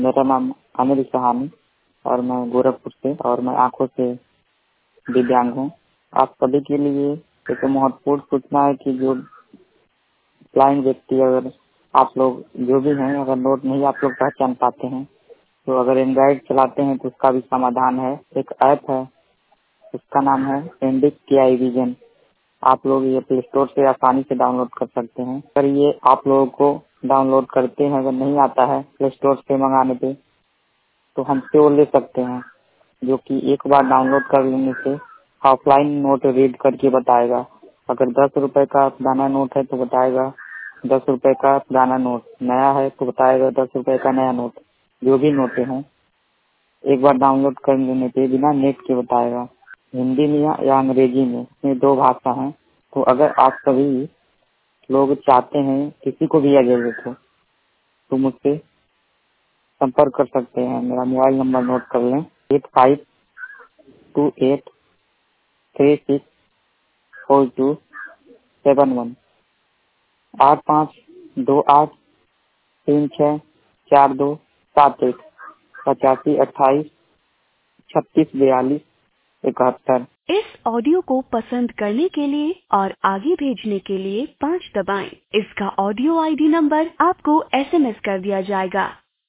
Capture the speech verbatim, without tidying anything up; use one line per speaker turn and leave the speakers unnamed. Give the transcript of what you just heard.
मेरा नाम अनिल सहानी और मैं गोरखपुर से और मैं आंखों से दिव्यांग हूँ। आप सभी के लिए एक महत्वपूर्ण सूचना है कि जो ब्लाइंड व्यक्ति, अगर आप लोग जो भी हैं, अगर नोट नहीं आप लोग पहचान पाते हैं तो अगर एंड्रॉइड चलाते हैं तो उसका भी समाधान है। एक ऐप है, उसका नाम है इंडिक के आई विजन। आप लोग ये प्ले स्टोर से आसानी से डाउनलोड कर सकते हैं। अगर ये आप लोगों को डाउनलोड करते हैं, अगर नहीं आता है प्ले स्टोर से मंगाने पे, तो हमसे वो ले सकते हैं, जो कि एक बार डाउनलोड कर लेने से ऑफलाइन नोट रीड करके बताएगा। अगर दस रुपए का पुराना नोट है तो बताएगा दस रुपए का पुराना नोट, नया है तो बताएगा दस रुपए का नया नोट। जो भी नोटें हैं एक बार डाउनलोड कर लेने पे बिना नेट के बताएगा, हिंदी में या, या अंग्रेजी में। इसमें दो भाषा है। तो अगर आप सभी लोग चाहते हैं, किसी को भी जरूरत हो, तो मुझसे संपर्क कर सकते हैं। मेरा मोबाइल नंबर नोट कर लें, eight five two eight three six four two seven one. आठ पाँच दो आठ तीन छः चार दो सात एक, पचासी अट्ठाईस छत्तीस बयालीस इकहत्तर। इस ऑडियो को पसंद करने के लिए और आगे भेजने के लिए पाँच दबाएं। इसका ऑडियो आईडी नंबर आपको एसएमएस कर दिया जाएगा।